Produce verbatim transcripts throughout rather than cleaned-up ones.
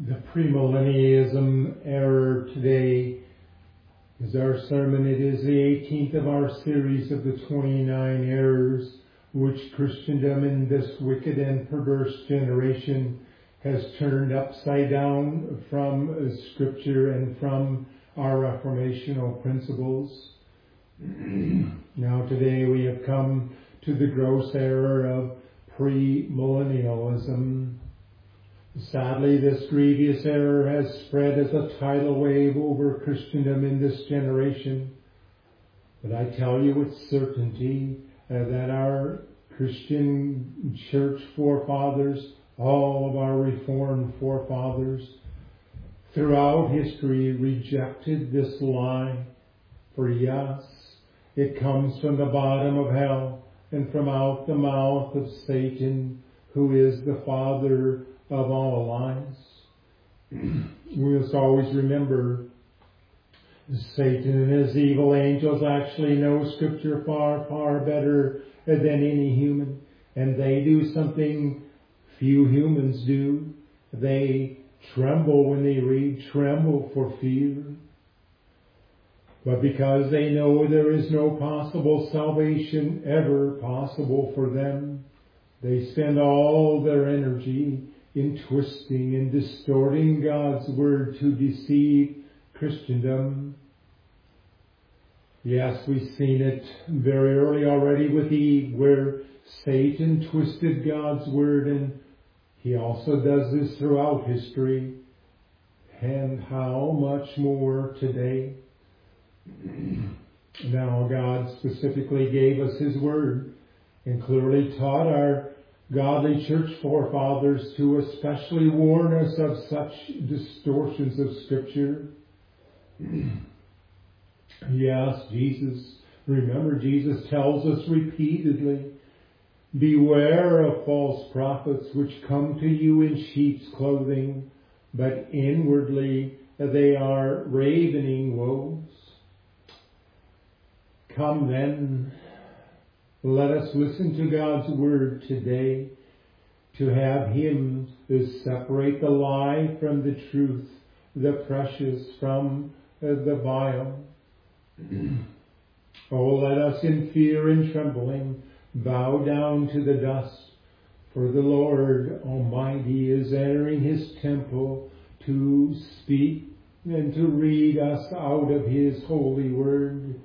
The premillennialism error today is our sermon. It is the eighteenth of our series of the twenty-nine errors which Christendom in this wicked and perverse generation has turned upside down from Scripture and from our reformational principles. Now today we have come to the gross error of premillennialism. Sadly, this grievous error has spread as a tidal wave over Christendom in this generation. But I tell you with certainty uh, that our Christian church forefathers, all of our Reformed forefathers, throughout history rejected this lie. For yes, it comes from the bottom of hell and from out the mouth of Satan, who is the father of all lies. We must always remember Satan and his evil angels actually know Scripture far, far better than any human. And they do something few humans do. They tremble when they read, tremble for fear. But because they know there is no possible salvation ever possible for them, they spend all their energy in twisting and distorting God's Word to deceive Christendom. Yes, we've seen it very early already with Eve, where Satan twisted God's Word, and he also does this throughout history. And how much more today? Now God specifically gave us His Word and clearly taught our godly church forefathers to especially warn us of such distortions of Scripture. Yes, Jesus, remember Jesus tells us repeatedly, beware of false prophets which come to you in sheep's clothing, but inwardly they are ravening wolves. Come then, let us listen to God's Word today, to have Him separate the lie from the truth, the precious from the vile. Oh, let us in fear and trembling bow down to the dust, for the Lord Almighty is entering His temple to speak and to read us out of His holy Word.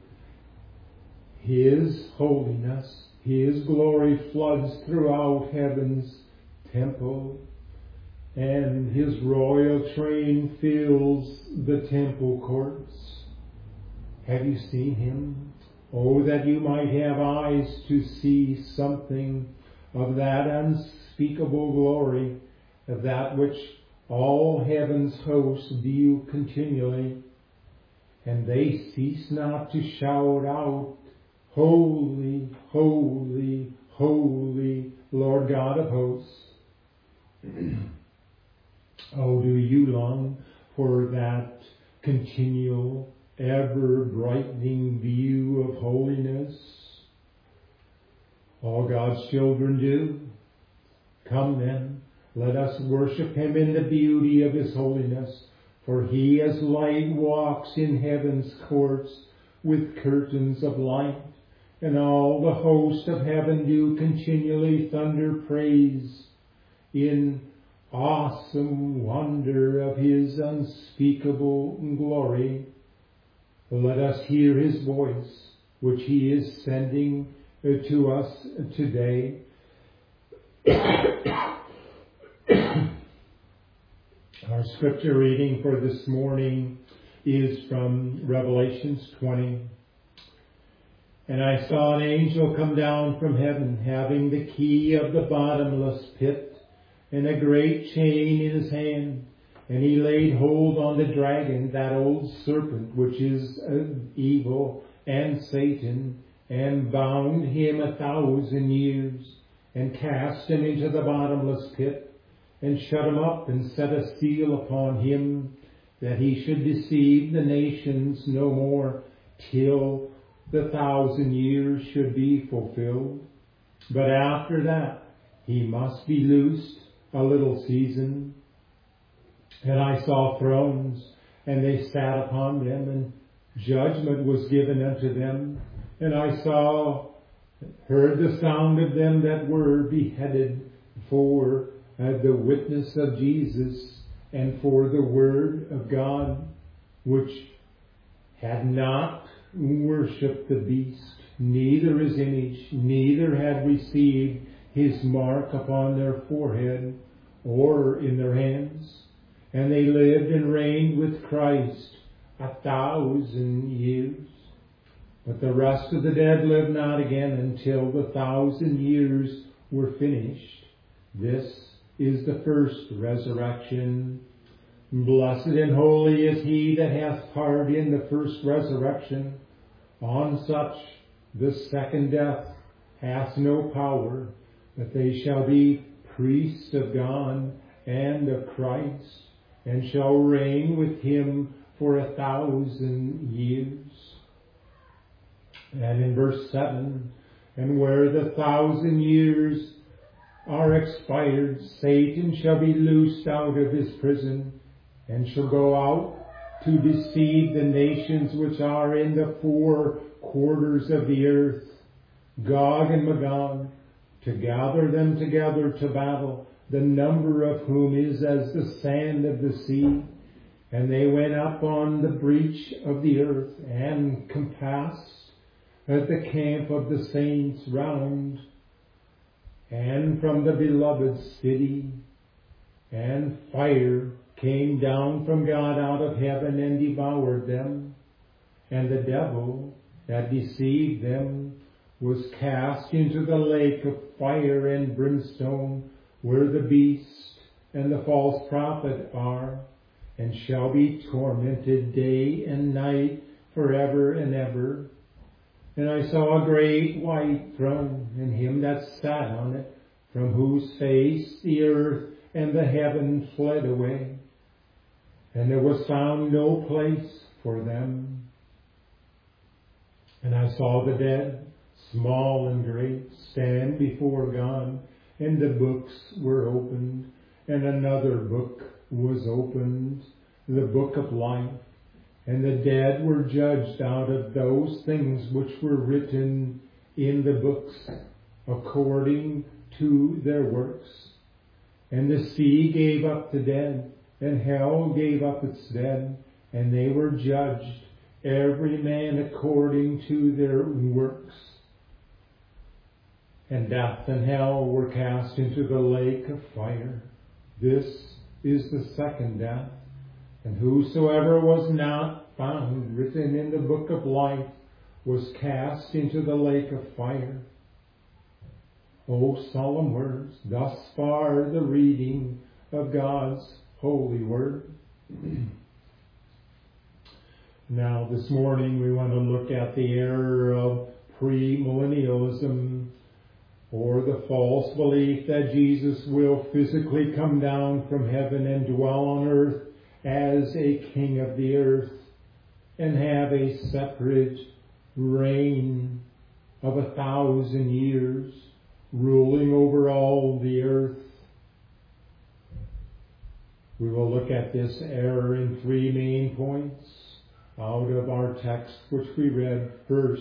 His holiness, His glory floods throughout heaven's temple, and His royal train fills the temple courts. Have you seen Him? Oh, that you might have eyes to see something of that unspeakable glory, of that which all heaven's hosts view continually, and they cease not to shout out, Holy, holy, holy, Lord God of hosts. Oh, do you long for that continual, ever-brightening view of holiness? All God's children do. Come then, let us worship Him in the beauty of His holiness, for He as light walks in heaven's courts with curtains of light. And all the host of heaven do continually thunder praise in awesome wonder of His unspeakable glory. Let us hear His voice, which He is sending to us today. Our scripture reading for this morning is from Revelations twenty. And I saw an angel come down from heaven, having the key of the bottomless pit, and a great chain in his hand. And he laid hold on the dragon, that old serpent, which is evil, and Satan, and bound him a thousand years, and cast him into the bottomless pit, and shut him up, and set a seal upon him, that he should deceive the nations no more, till the thousand years should be fulfilled. But after that, he must be loosed a little season. And I saw thrones, and they sat upon them, and judgment was given unto them. And I saw, heard the sound of them that were beheaded for uh, the witness of Jesus and for the word of God, which had not worshipped the beast, neither his image, neither had received his mark upon their forehead or in their hands. And they lived and reigned with Christ a thousand years. But the rest of the dead lived not again until the thousand years were finished. This is the first resurrection. Blessed and holy is he that hath part in the first resurrection. On such the second death hath no power, but they shall be priests of God and of Christ, and shall reign with him for a thousand years. And in verse seven, and where the thousand years are expired, Satan shall be loosed out of his prison, and shall go out to deceive the nations which are in the four quarters of the earth, Gog and Magog, to gather them together to battle, the number of whom is as the sand of the sea. And they went up on the breach of the earth, and compassed at the camp of the saints round, and from the beloved city, and fire came down from God out of heaven and devoured them. And the devil that deceived them was cast into the lake of fire and brimstone, where the beast and the false prophet are, and shall be tormented day and night forever and ever. And I saw a great white throne, and him that sat on it, from whose face the earth and the heaven fled away, and there was found no place for them. And I saw the dead, small and great, stand before God, and the books were opened, and another book was opened, the book of life. And the dead were judged out of those things which were written in the books, according to their works. And the sea gave up the dead, and hell gave up its dead, and they were judged, every man according to their works. And death and hell were cast into the lake of fire. This is the second death. And whosoever was not found written in the book of life was cast into the lake of fire. O solemn words, thus far the reading of God's holy word. Now this morning we want to look at the error of premillennialism, or the false belief that Jesus will physically come down from heaven and dwell on earth as a king of the earth and have a separate reign of a thousand years, ruling over all the earth. We will look at this error in three main points out of our text which we read. First,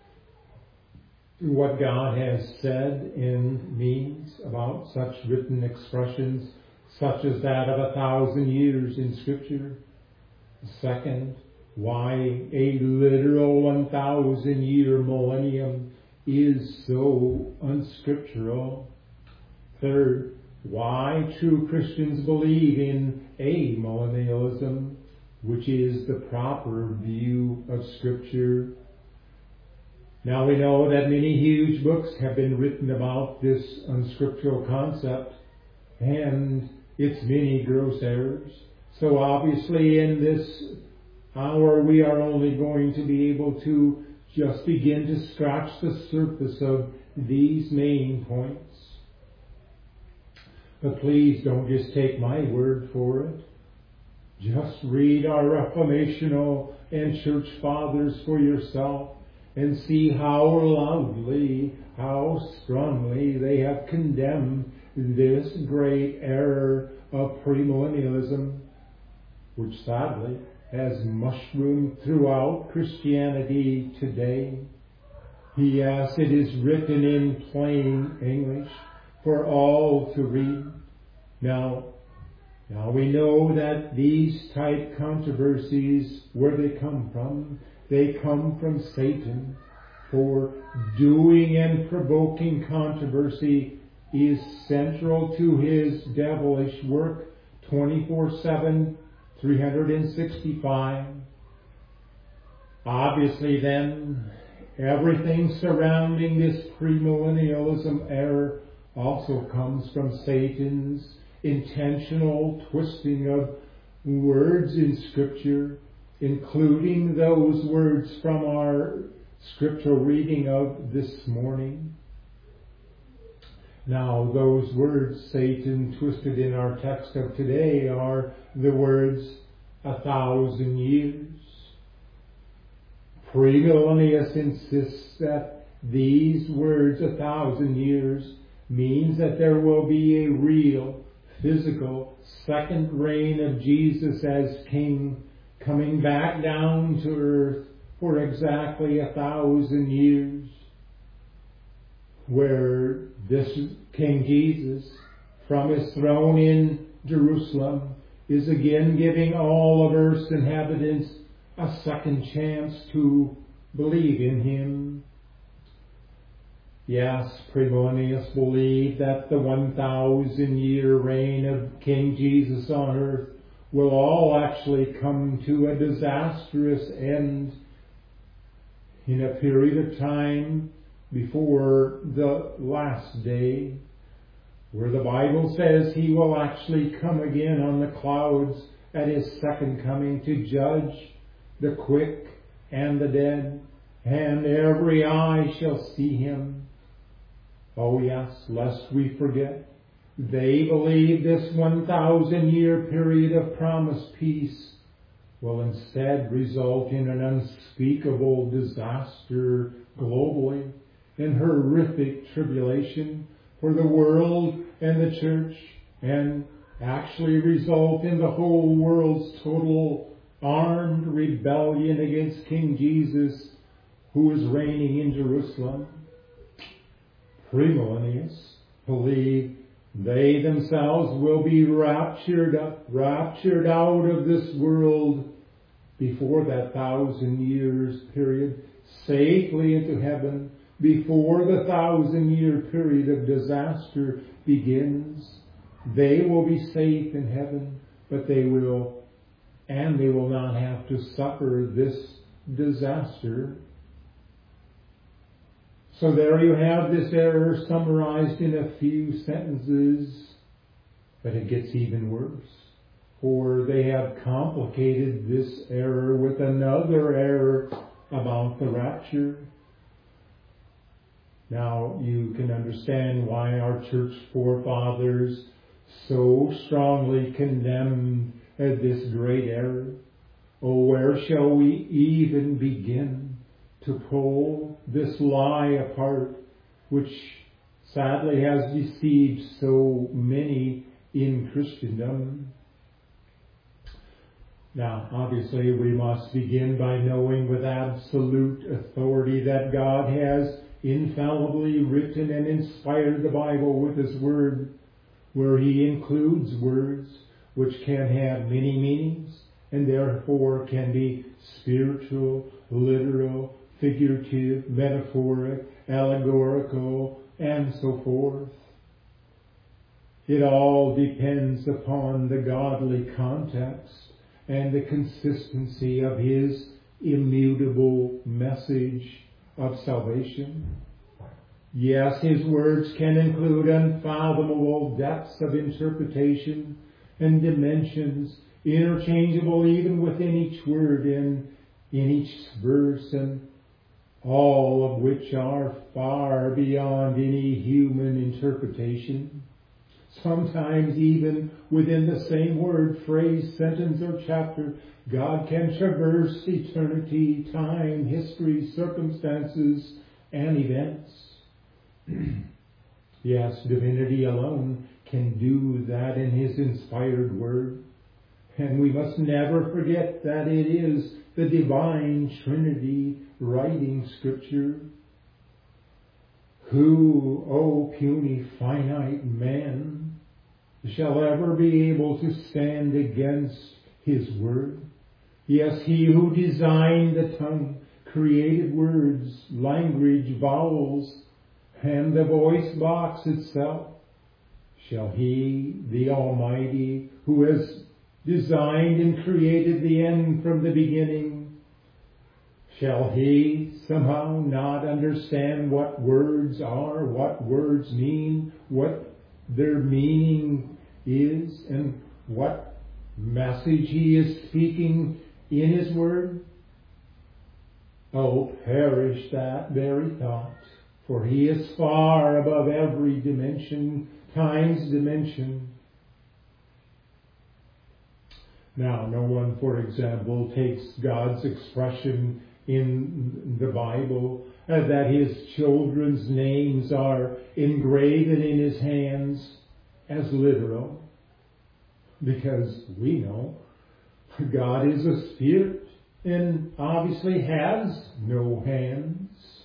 what God has said and means about such written expressions, such as that of a thousand years in Scripture. Second, why a literal one thousand year millennium is so unscriptural. Third, why true Christians believe in amillennialism, which is the proper view of Scripture. Now we know that many huge books have been written about this unscriptural concept and its many gross errors. So obviously in this hour we are only going to be able to just begin to scratch the surface of these main points. But please don't just take my word for it. Just read our Reformational and Church Fathers for yourself and see how loudly, how strongly they have condemned this great error of premillennialism. which sadly has mushroomed throughout Christianity today. Yes, it is written in plain English for all to read. Now, now we know that these type controversies, where they come from, they come from Satan. For doing and provoking controversy is central to his devilish work, twenty-four seven, three hundred sixty-five. Obviously then, everything surrounding this premillennialism error also comes from Satan's intentional twisting of words in Scripture, including those words from our scriptural reading of this morning. Now, those words Satan twisted in our text of today are the words a thousand years. Premillennialists insist that these words a thousand years means that there will be a real, physical second reign of Jesus as King, coming back down to earth for exactly a thousand years, where this King Jesus, from his throne in Jerusalem, is again giving all of earth's inhabitants a second chance to believe in him. Yes, premillennialists believe that the one thousand year reign of King Jesus on earth will all actually come to a disastrous end in a period of time before the last day, where the Bible says he will actually come again on the clouds at his second coming to judge the quick and the dead, and every eye shall see him. Oh yes, lest we forget, they believe this one thousand year period of promised peace will instead result in an unspeakable disaster globally, in horrific tribulation for the world and the church, and actually result in the whole world's total armed rebellion against King Jesus, who is reigning in Jerusalem. Premillennialists believe they themselves will be raptured up, raptured out of this world before that thousand years period, safely into heaven, before the thousand year period of disaster begins. They will be safe in heaven, but they will, and they will not have to suffer this disaster. So there you have this error summarized in a few sentences, but it gets even worse. For they have complicated this error with another error about the rapture. Now you can understand why our church forefathers so strongly condemned this great error. Oh, where shall we even begin to pull this lie apart, which sadly has deceived so many in Christendom? Now, obviously, we must begin by knowing with absolute authority that God has infallibly written and inspired the Bible with His Word, where He includes words which can have many meanings and therefore can be spiritual, literal, figurative, metaphoric, allegorical, and so forth. It all depends upon the godly context and the consistency of His immutable message of salvation. Yes, His words can include unfathomable depths of interpretation and dimensions, interchangeable even within each word and in each verse, and all of which are far beyond any human interpretation. Sometimes even within the same word, phrase, sentence, or chapter, God can traverse eternity, time, history, circumstances, and events. Yes, divinity alone can do that in His inspired word. And we must never forget that it is the divine Trinity writing Scripture. Who, O puny finite man, shall ever be able to stand against His Word? Yes, He who designed the tongue, created words, language, vowels, and the voice box itself. Shall He, the Almighty, who has designed and created the end from the beginning, shall He somehow not understand what words are, what words mean, what their meaning is, and what message He is speaking in His Word? Oh, perish that very thought, for He is far above every dimension, time's dimension. Now, no one, for example, takes God's expression in the Bible uh, that His children's names are engraven in His hands as literal, because we know God is a spirit and obviously has no hands.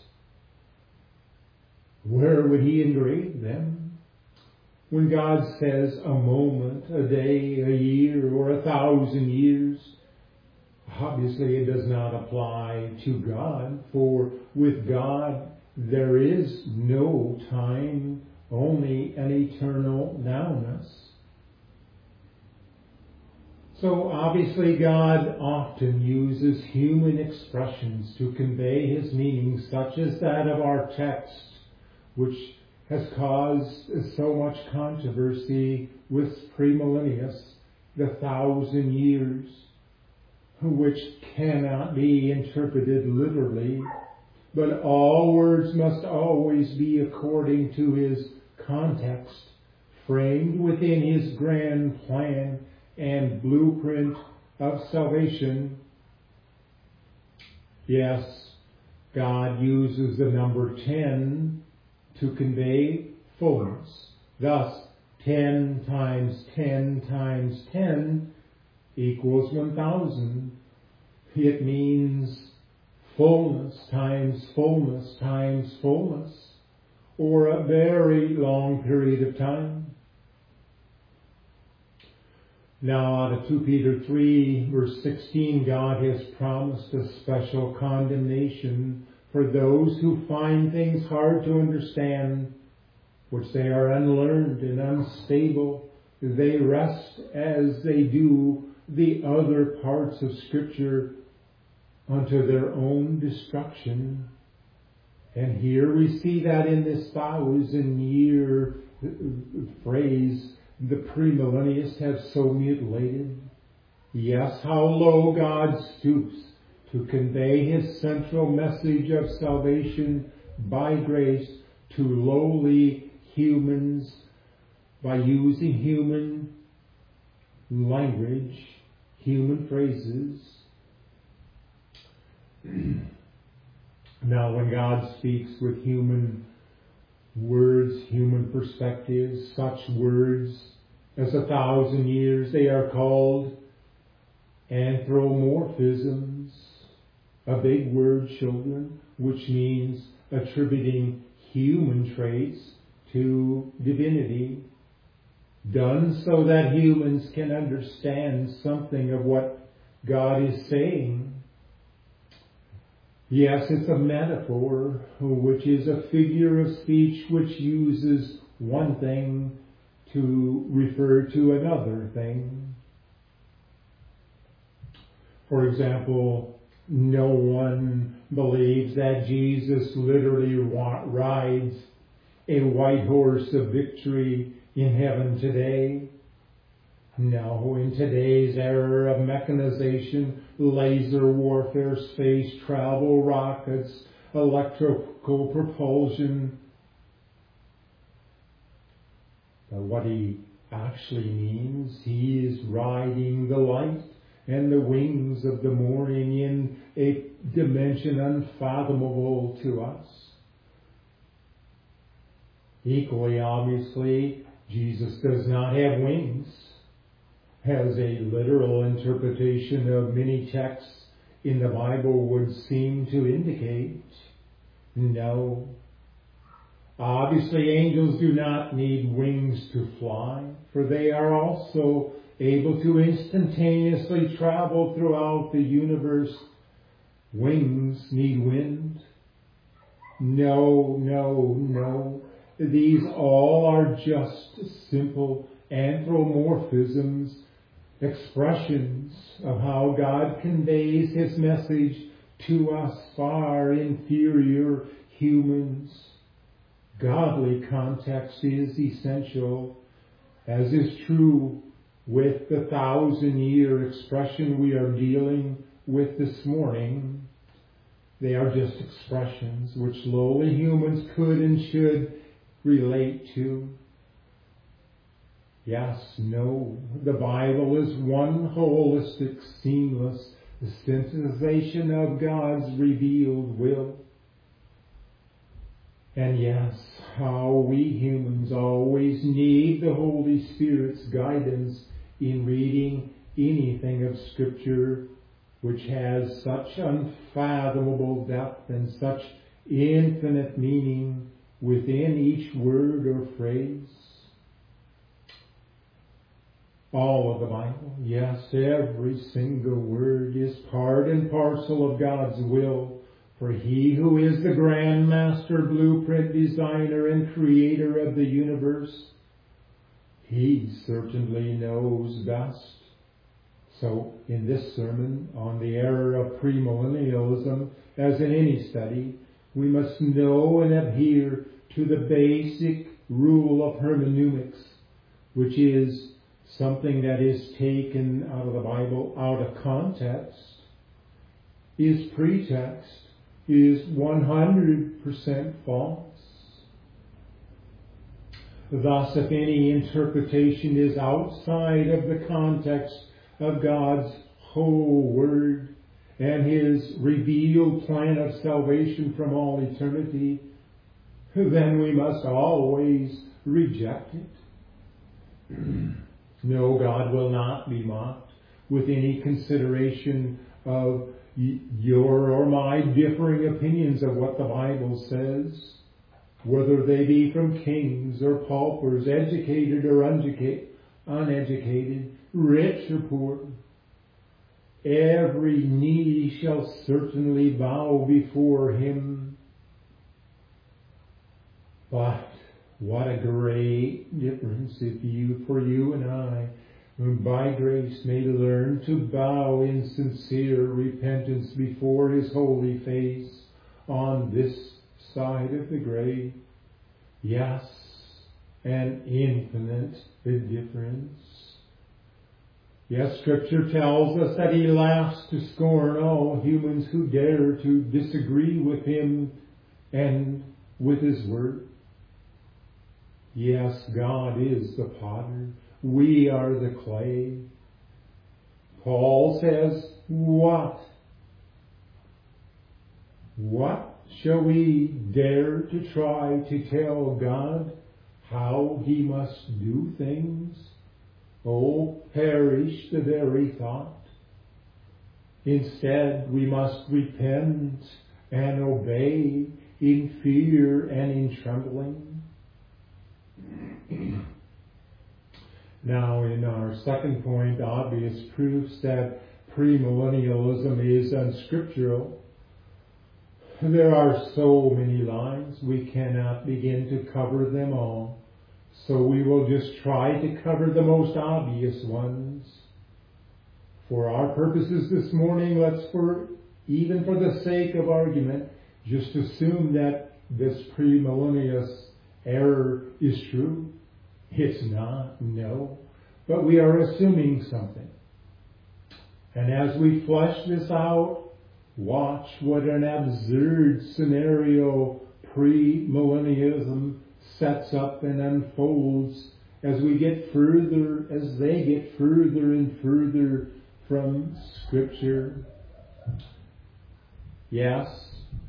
Where would He engrave them? When God says a moment, a day, a year, or a thousand years, obviously it does not apply to God, for with God there is no time, only an eternal nowness. So obviously God often uses human expressions to convey His meaning, such as that of our text, which has caused so much controversy with premillennialists, the thousand years, which cannot be interpreted literally, but all words must always be according to His context, framed within His grand plan and blueprint of salvation. Yes, God uses the number ten to convey fullness. Thus, ten times ten times ten equals one thousand. It means fullness times fullness times fullness, or a very long period of time. Now, out of Second Peter three, verse sixteen, God has promised a special condemnation for those who find things hard to understand, which they are unlearned and unstable. They rest as they do the other parts of Scripture unto their own destruction. And here we see that in this thousand year phrase, the premillennialists have so mutilated. Yes, how low God stoops to convey His central message of salvation by grace to lowly humans by using human language, human phrases. Now, when God speaks with human words, human perspectives, such words as a thousand years, they are called anthropomorphisms. A big word, children, which means attributing human traits to divinity, done so that humans can understand something of what God is saying. Yes, it's a metaphor, which is a figure of speech which uses one thing to refer to another thing. For example, no one believes that Jesus literally rides a white horse of victory in heaven today. No, in today's era of mechanization, laser warfare, space travel, rockets, electrical propulsion, but what He actually means, He is riding the light and the wings of the morning in a dimension unfathomable to us. Equally obviously, Jesus does not have wings. as a literal interpretation of many texts in the Bible would seem to indicate. No. Obviously, angels do not need wings to fly, for they are also able to instantaneously travel throughout the universe. Wings need wind. No, no, no. These all are just simple anthropomorphisms, expressions of how God conveys His message to us far inferior humans. Godly context is essential, as is true with the thousand-year expression we are dealing with this morning. They are just expressions which lowly humans could and should relate to. Yes, no, the Bible is one holistic, seamless synthesization of God's revealed will. And yes, how we humans always need the Holy Spirit's guidance in reading anything of Scripture which has such unfathomable depth and such infinite meaning within each word or phrase. All of the Bible, yes, every single word is part and parcel of God's will. For He who is the Grand Master, blueprint designer, and creator of the universe, He certainly knows best. So, in this sermon on the error of premillennialism, as in any study, we must know and adhere to the basic rule of hermeneutics, which is something that is taken out of the Bible out of context, is pretext, is one hundred percent false. Thus, if any interpretation is outside of the context of God's whole Word and His revealed plan of salvation from all eternity, then we must always reject it. No, God will not be mocked with any consideration of your or my differing opinions of what the Bible says, whether they be from kings or paupers, educated or uneducated, rich or poor. Every knee shall certainly bow before Him. But what a great difference if you, for you and I, by grace may learn to bow in sincere repentance before His holy face on this side of the grave. Yes, an infinite difference. Yes, Scripture tells us that He laughs to scorn all humans who dare to disagree with Him and with His Word. Yes, God is the potter. We are the clay. Paul says, what? What shall we dare to try to tell God how He must do things? Oh, perish the very thought. Instead, we must repent and obey in fear and in trembling. Now, in our second point, obvious proofs that premillennialism is unscriptural, there are so many lines we cannot begin to cover them all. So we will just try to cover the most obvious ones. For our purposes this morning, let's, for even for the sake of argument, just assume that this premillennialist error is true. It's not, no. But we are assuming something. And as we flesh this out, watch what an absurd scenario premillennialism sets up and unfolds as we get further, as they get further and further from Scripture. Yes,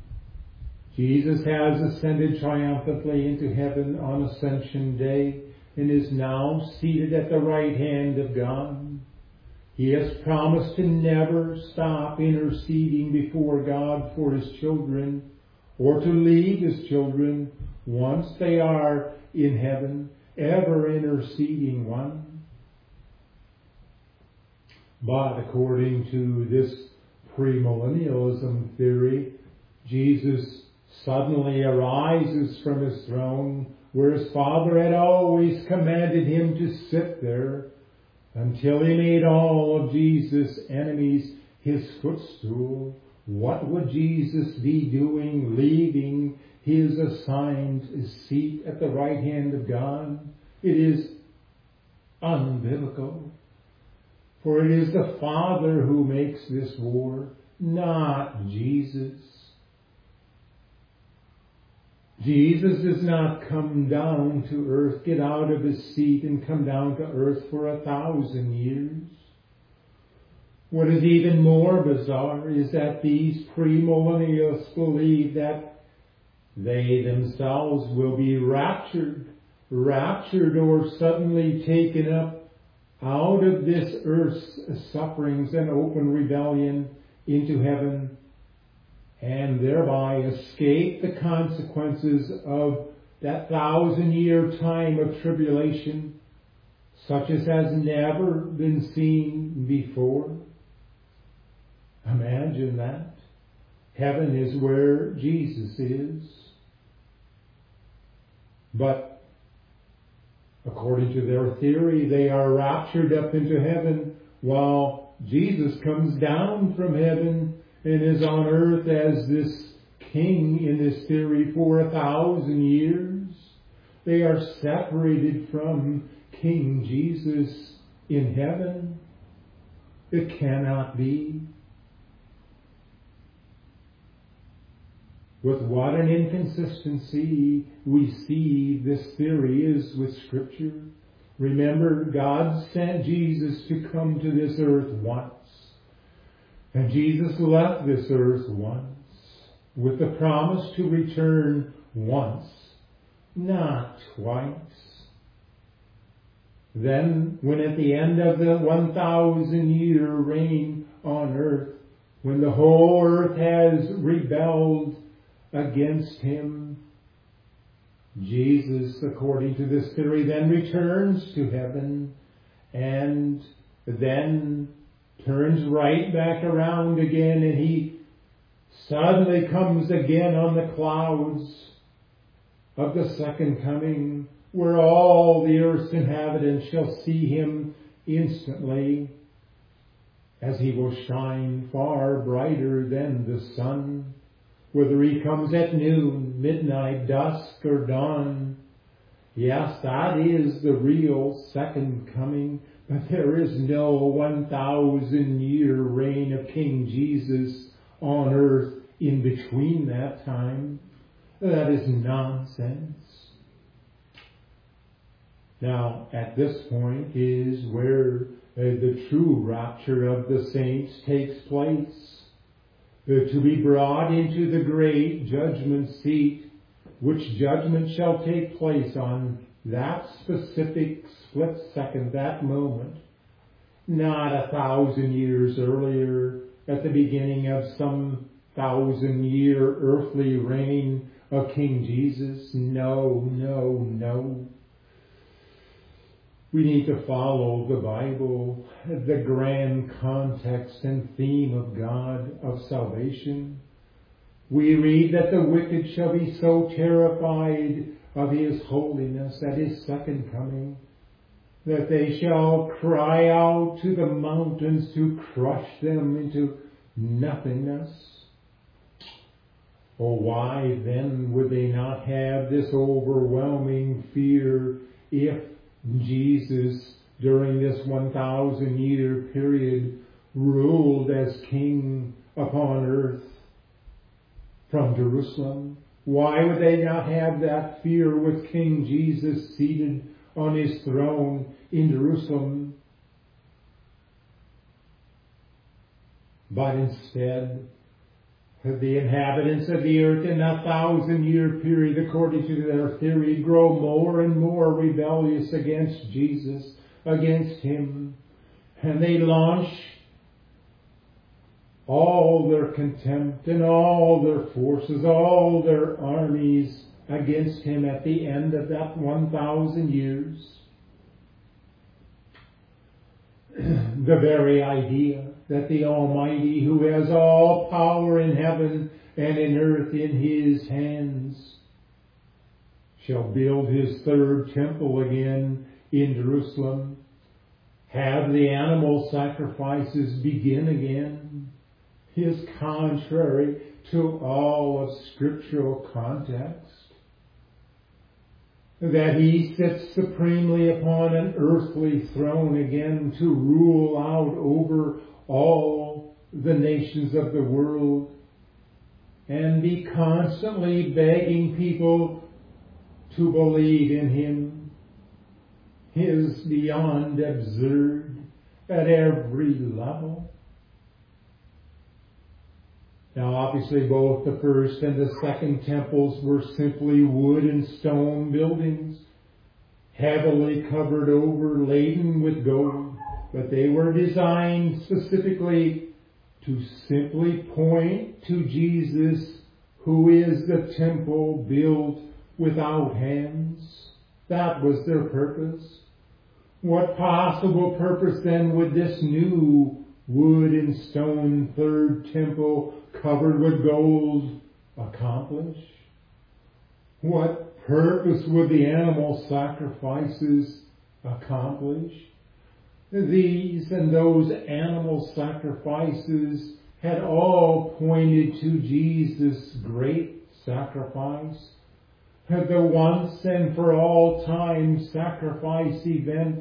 Jesus has ascended triumphantly into heaven on Ascension Day, and is now seated at the right hand of God. He has promised to never stop interceding before God for His children, or to leave His children once they are in heaven, ever interceding one. But according to this premillennialism theory, Jesus suddenly arises from His throne where His Father had always commanded Him to sit there, until He made all of Jesus' enemies His footstool. What would Jesus be doing, leaving His assigned seat at the right hand of God? It is unbiblical. For it is the Father who makes this war, not Jesus. Jesus does not come down to earth, get out of His seat and come down to earth for a thousand years. What is even more bizarre is that these premillennialists believe that they themselves will be raptured, raptured or suddenly taken up out of this earth's sufferings and open rebellion into heaven, and thereby escape the consequences of that thousand year time of tribulation, such as has never been seen before. Imagine that. Heaven is where Jesus is. But according to their theory, they are raptured up into heaven while Jesus comes down from heaven and is on earth as this king in this theory for a thousand years. They are separated from King Jesus in heaven. It cannot be. With what an inconsistency we see this theory is with Scripture. Remember, God sent Jesus to come to this earth once. And Jesus left this earth once, with the promise to return once, not twice. Then, when at the end of the one thousand year reign on earth, when the whole earth has rebelled against Him, Jesus, according to this theory, then returns to heaven and then turns right back around again, and He suddenly comes again on the clouds of the second coming, where all the earth's inhabitants shall see Him instantly, as He will shine far brighter than the sun, whether He comes at noon, midnight, dusk, or dawn. Yes, that is the real second coming, but there is no one thousand year reign of King Jesus on earth in between that time. That is nonsense. Now, at this point is where uh, the true rapture of the saints takes place, uh, to be brought into the great judgment seat, which judgment shall take place on that specific split second, that moment, not a thousand years earlier at the beginning of some thousand year earthly reign of King Jesus. No, no, no. We need to follow the Bible, the grand context and theme of God, of salvation. We read that the wicked shall be so terrified of His holiness at His second coming, that they shall cry out to the mountains to crush them into nothingness. Oh, why then would they not have this overwhelming fear if Jesus, during this one thousand year period, ruled as king upon earth from Jerusalem? Why would they not have that fear with King Jesus seated on His throne in Jerusalem? But instead, The inhabitants of the earth in that thousand year period, according to their theory, grow more and more rebellious against Jesus, against Him. And they launch all their contempt and all their forces, all their armies against Him at the end of that one thousand years. The very idea that the Almighty, who has all power in heaven and in earth in His hands, shall build His third temple again in Jerusalem, have the animal sacrifices begin again, is contrary to all of scriptural context. That He sits supremely upon an earthly throne again to rule out over all the nations of the world and be constantly begging people to believe in Him is beyond absurd at every level. Now, obviously, both the first and the second temples were simply wood and stone buildings, heavily covered over, laden with gold, but they were designed specifically to simply point to Jesus, who is the temple built without hands. That was their purpose. What possible purpose then would this new wood and stone third temple covered with gold accomplish? What purpose would the animal sacrifices accomplish? These and those animal sacrifices had all pointed to Jesus' great sacrifice, the once and for all time sacrifice event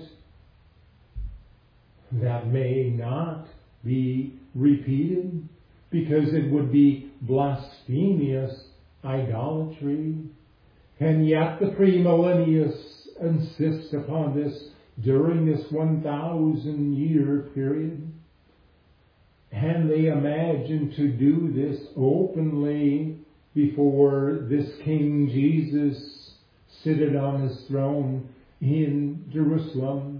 that may not be repeated, because it would be blasphemous idolatry. And yet the premillennialists insist upon this during this one thousand year period. And they imagine to do this openly before this King Jesus seated on His throne in Jerusalem.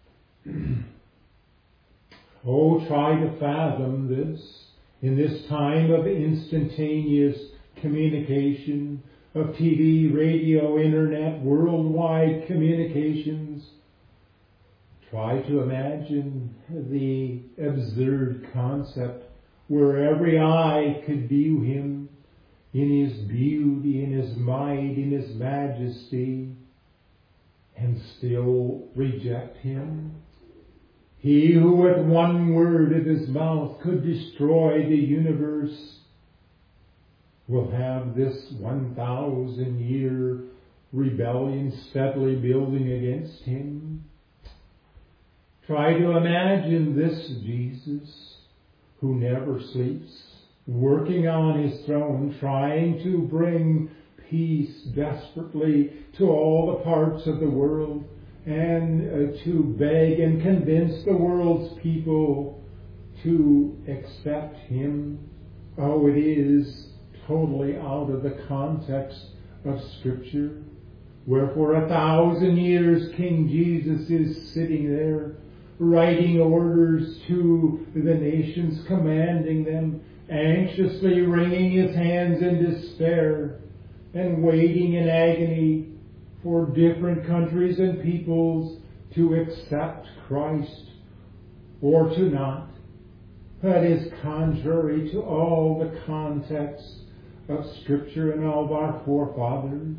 Oh, try to fathom this in this time of instantaneous communication, of T V, radio, internet, worldwide communications. Try to imagine the absurd concept where every eye could view Him in His beauty, in His might, in His majesty, and still reject Him. He who with one word of His mouth could destroy the universe will have this one thousand year rebellion steadily building against Him. Try to imagine this Jesus who never sleeps, working on His throne, trying to bring peace desperately to all the parts of the world, and uh, to beg and convince the world's people to accept Him. Oh, it is totally out of the context of Scripture. Wherefore a thousand years King Jesus is sitting there, writing orders to the nations, commanding them, anxiously wringing His hands in despair, and waiting in agony for different countries and peoples to accept Christ or to not. That is contrary to all the context of Scripture and all of our forefathers.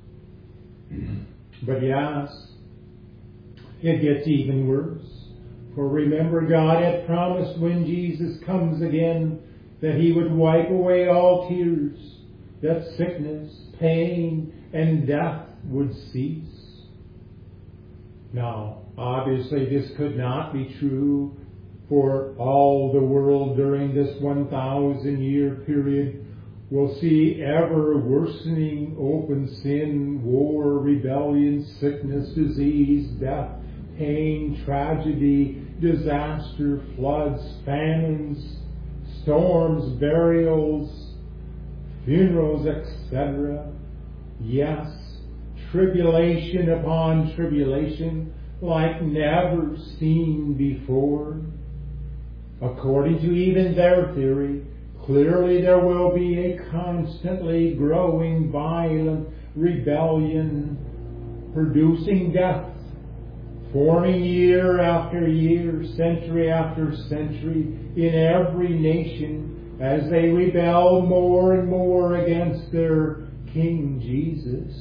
But yes, it gets even worse. For remember, God had promised when Jesus comes again that He would wipe away all tears, that sickness, pain, and death would cease. Now, obviously this could not be true for all the world during this one thousand year period. We'll see ever worsening open sin, war, rebellion, sickness, disease, death, pain, tragedy, disaster, floods, famines, storms, burials, funerals, et cetera. Yes, tribulation upon tribulation like never seen before. According to even their theory, clearly there will be a constantly growing violent rebellion, producing death, forming year after year, century after century in every nation as they rebel more and more against their King Jesus.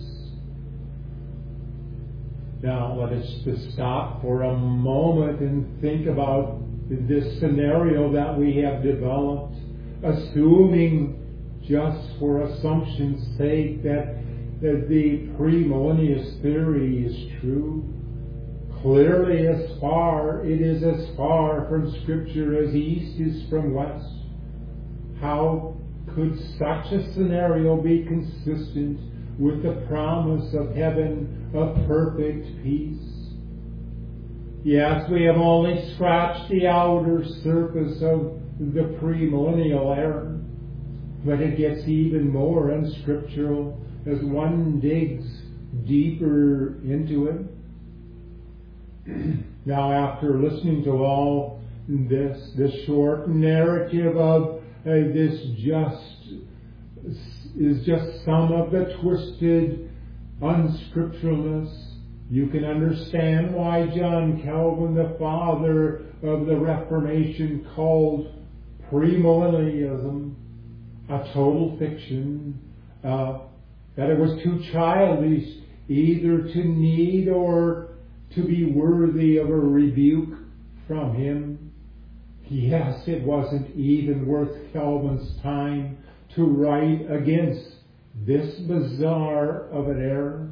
Now let us just stop for a moment and think about this scenario that we have developed, assuming just for assumption's sake that, that the premillennialist theory is true. Clearly, as far it is as far from Scripture as east is from west. How could such a scenario be consistent with the promise of heaven of perfect peace? Yes, we have only scratched the outer surface of the premillennial era, but it gets even more unscriptural as one digs deeper into it. Now, after listening to all this, this short narrative of uh, this just is just some of the twisted unscripturalness, you can understand why John Calvin, the father of the Reformation, called premillennialism a total fiction, uh, that it was too childish either to need or to be worthy of a rebuke from him. Yes, it wasn't even worth Calvin's time to write against this bizarre of an error.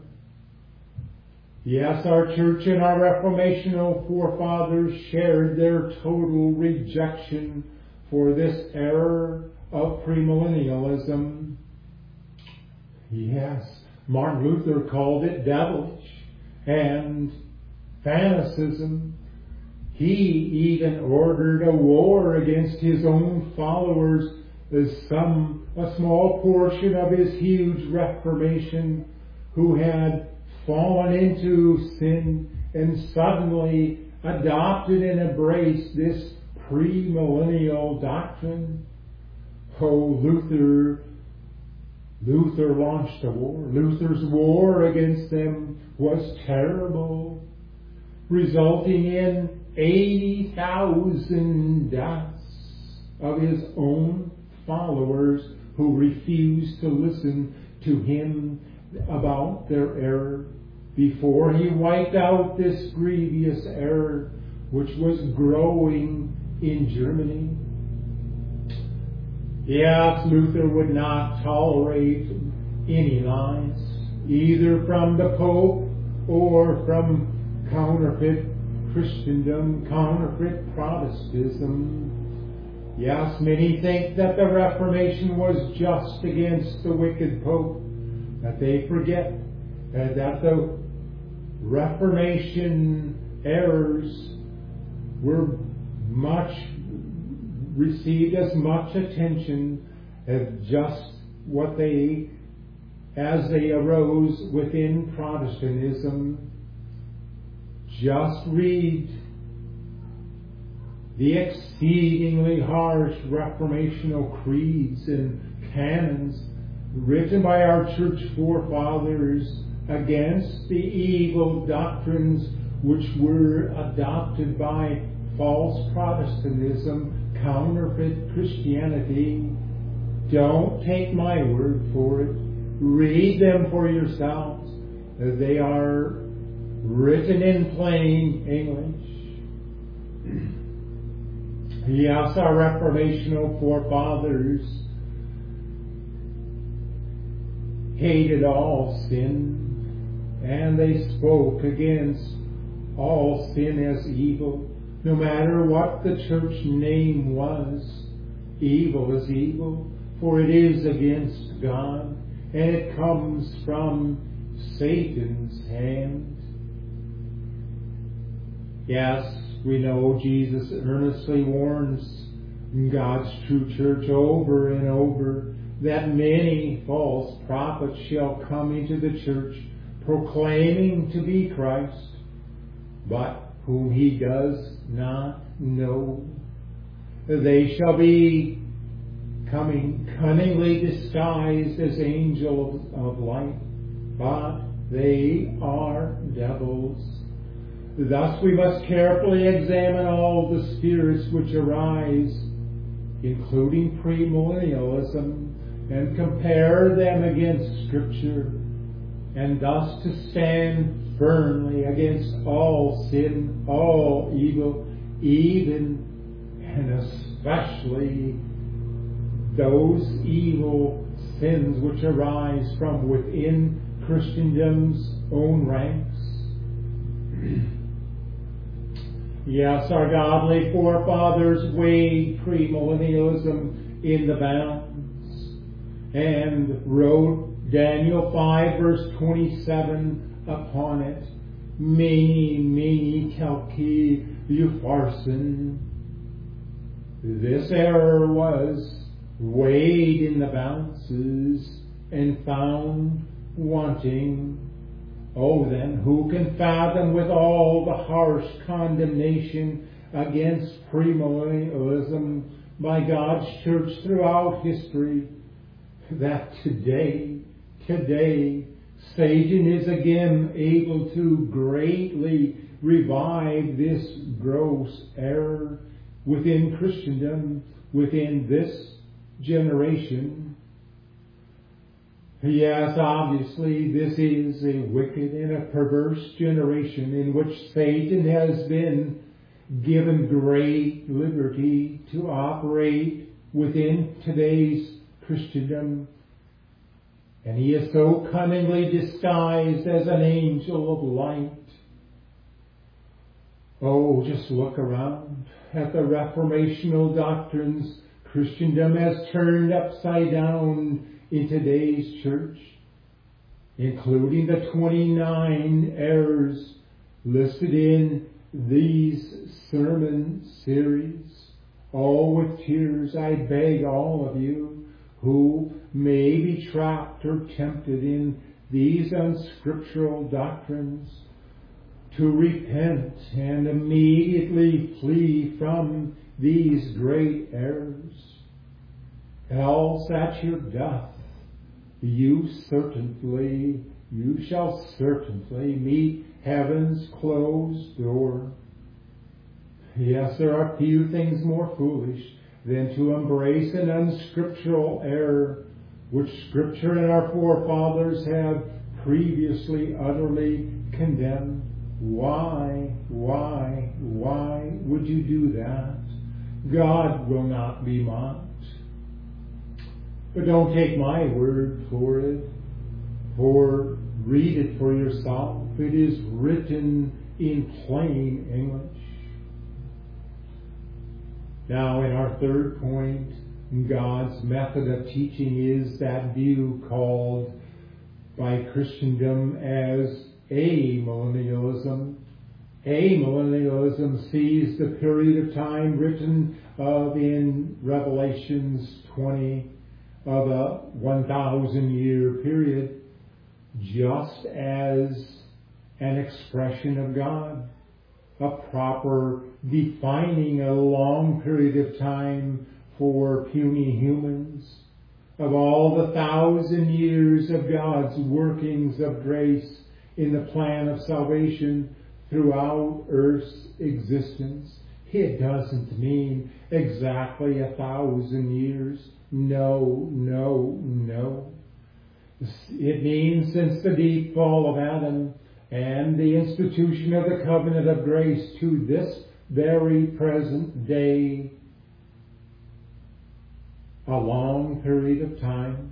Yes, our church and our Reformational forefathers shared their total rejection for this error of premillennialism. Yes, Martin Luther called it devilish and fanaticism. He even ordered a war against his own followers, as some, a small portion of his huge Reformation who had fallen into sin and suddenly adopted and embraced this premillennial doctrine. Oh, Luther, Luther launched a war. Luther's war against them was terrible, resulting in eighty thousand deaths of his own followers who refused to listen to him about their error before he wiped out this grievous error which was growing in Germany. Yes, Luther would not tolerate any lies, either from the Pope or from counterfeit Christendom, counterfeit Protestantism. Yes, many think that the Reformation was just against the wicked Pope, that they forget uh, that the Reformation errors were much received as much attention as just what they, as they arose within Protestantism. Just read the exceedingly harsh reformational creeds and canons written by our church forefathers against the evil doctrines which were adopted by false Protestantism, counterfeit Christianity. Don't take my word for it. Read them for yourselves. They are written in plain English. Yes, our reformational forefathers hated all sin, and they spoke against all sin as evil. No matter what the church name was, evil is evil, for it is against God, and it comes from Satan's hand. Yes, we know Jesus earnestly warns God's true church over and over, that many false prophets shall come into the church, proclaiming to be Christ, but whom he does not know. They shall be coming cunningly disguised as angels of light, but they are devils. Thus we must carefully examine all the spirits which arise, including premillennialism, and compare them against Scripture, and thus to stand firmly against all sin, all evil, even and especially those evil sins which arise from within Christendom's own ranks. Yes, our godly forefathers weighed premillennialism in the balance and wrote Daniel five verse twenty-seven upon it. Mene, mene, telki, upharsin. This error was weighed in the balances and found wanting. Oh, then, who can fathom with all the harsh condemnation against premillennialism by God's church throughout history, that today, today, Satan is again able to greatly revive this gross error within Christendom, within this generation? Yes, obviously, this is a wicked and a perverse generation in which Satan has been given great liberty to operate within today's Christendom. And he is so cunningly disguised as an angel of light. Oh, just look around at the reformational doctrines Christendom has turned upside down in today's church, including the twenty-nine errors listed in these sermon series. Oh, with tears I beg all of you who may be trapped or tempted in these unscriptural doctrines to repent and immediately flee from these great errors. Else at your death you certainly, you shall certainly meet heaven's closed door. Yes, there are few things more foolish than to embrace an unscriptural error which Scripture and our forefathers have previously utterly condemned. Why, why, why would you do that? God will not be mocked. But don't take my word for it, for read it for yourself. It is written in plain English. Now, in our third point, God's method of teaching is that view called by Christendom as amillennialism. Amillennialism sees the period of time written of in Revelations twenty of a one thousand year period just as an expression of God, a proper defining a long period of time for puny humans, of all the thousand years of God's workings of grace in the plan of salvation throughout Earth's existence. It doesn't mean exactly a thousand years. No, no, no. It means since the deep fall of Adam and the institution of the covenant of grace to this very present day, a long period of time.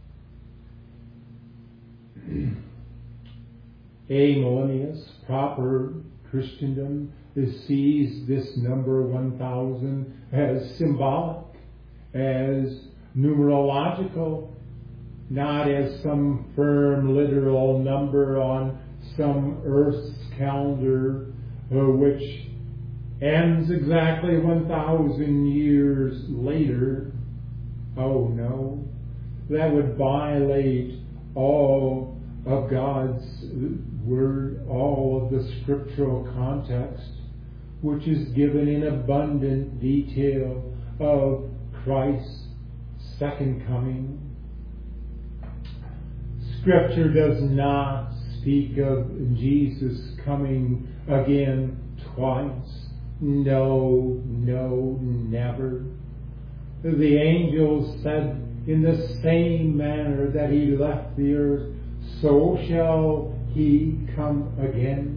Amillennius, proper Christendom, sees this number one thousand as symbolic, as numerological, not as some firm literal number on some Earth's calendar, uh, which ends exactly one thousand years later. Oh no, that would violate all of God's Word, all of the scriptural context, which is given in abundant detail of Christ's second coming. Scripture does not speak of Jesus coming again twice. No, no, never. The angels said, in the same manner that he left the earth, so shall he come again.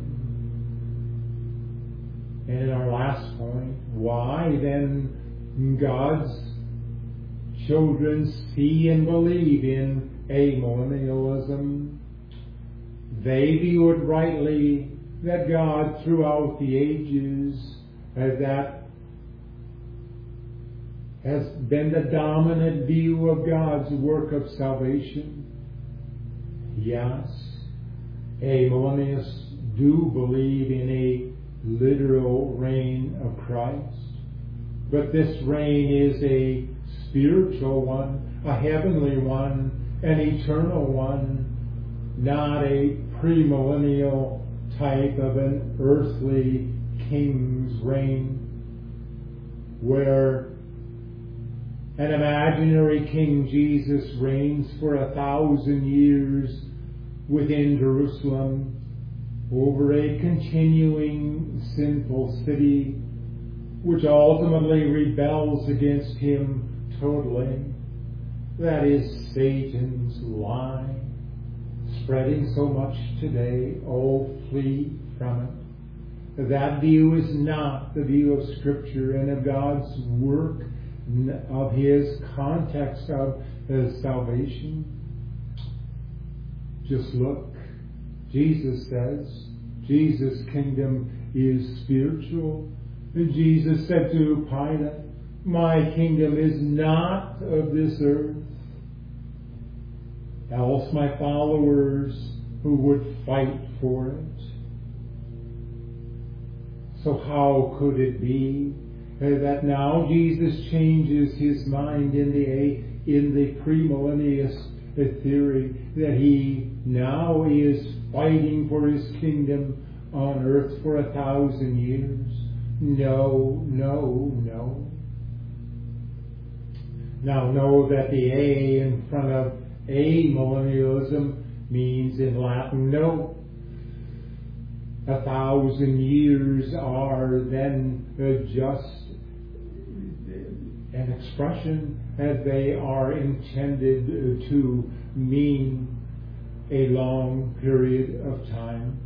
And in our last point, why then God's children see and believe in amillennialism? They view it rightly that God throughout the ages uh, that has been the dominant view of God's work of salvation. Yes, amillennialists do believe in a literal reign of Christ, but this reign is a spiritual one, a heavenly one, an eternal one, not a premillennial type of an earthly king's reign, where an imaginary King Jesus reigns for a thousand years within Jerusalem over a continuing sinful city which ultimately rebels against him totally. That is Satan's lie, spreading so much today. Oh, flee from it. That view is not the view of Scripture and of God's work, of his context of his salvation. Just look. Jesus says, Jesus' kingdom is spiritual. And Jesus said to Pilate, my kingdom is not of this earth. Else my followers who would fight for it. So how could it be that now Jesus changes his mind in the in the premillennialist theory that he now is fighting for his kingdom on earth for a thousand years? No, no, no. Now know that the A in front of amillennialism means in Latin no. A thousand years are then uh, just an expression, as they are intended uh, to mean a long period of time.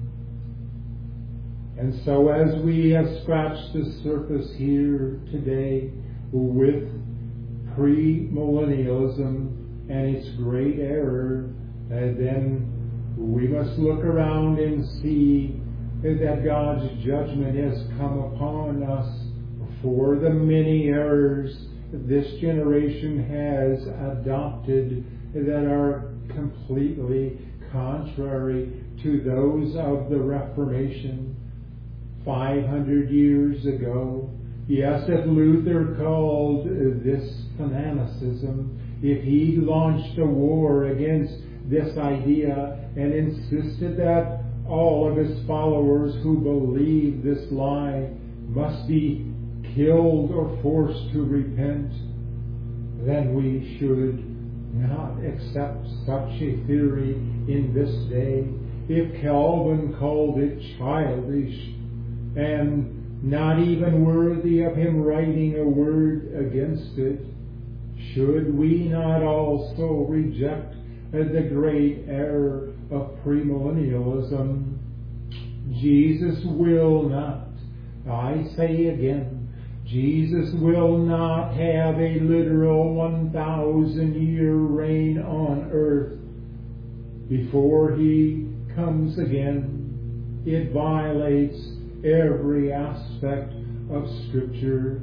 And so as we have scratched the surface here today with premillennialism and its great error, uh, then we must look around and see that God's judgment has come upon us for the many errors this generation has adopted that are completely contrary to those of the Reformation five hundred years ago. Yes, if Luther called this fanaticism, if he launched a war against this idea and insisted that all of his followers who believe this lie must be killed or forced to repent, then we should not accept such a theory in this day. If Calvin called it childish and not even worthy of him writing a word against it, should we not also reject the great error of premillennialism? Jesus will not, I say again, Jesus will not have a literal one thousand year reign on earth before he comes again. It violates every aspect of Scripture.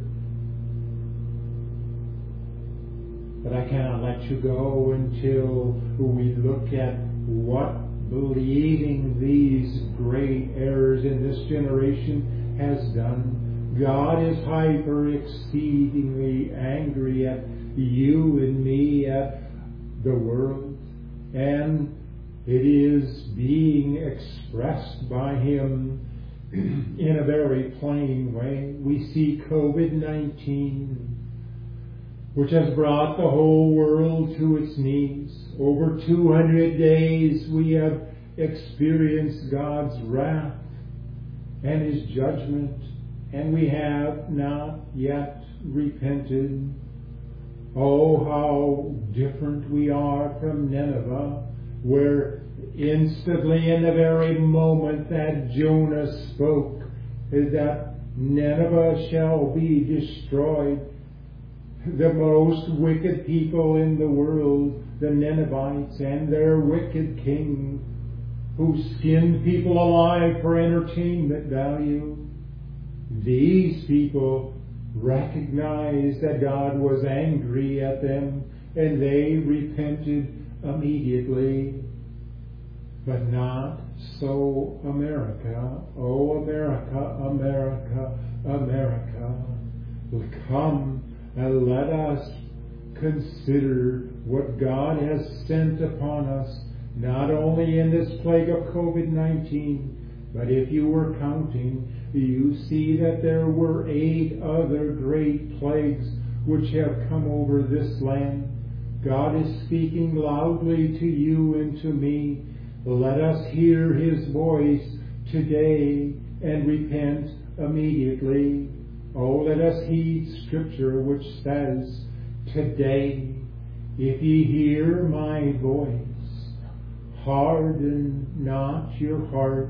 But I cannot let you go until we look at what believing these great errors in this generation has done. God is hyper exceedingly angry at you and me, at the world, and it is being expressed by Him in a very plain way. We see COVID nineteen, which has brought the whole world to its knees. Over two hundred days we have experienced God's wrath and His judgment, and we have not yet repented. Oh, how different we are from Nineveh, where instantly, in the very moment that Jonah spoke, that Nineveh shall be destroyed, the most wicked people in the world, the Ninevites, and their wicked king, who skinned people alive for entertainment value, these people recognized that God was angry at them, and they repented immediately. But not so America. Oh, America, America, America. Come and let us consider what God has sent upon us, not only in this plague of COVID nineteen, but if you were counting, you see that there were eight other great plagues which have come over this land. God is speaking loudly to you and to me. Let us hear His voice today and repent immediately. Oh, let us heed Scripture which says, today, if ye hear my voice, harden not your heart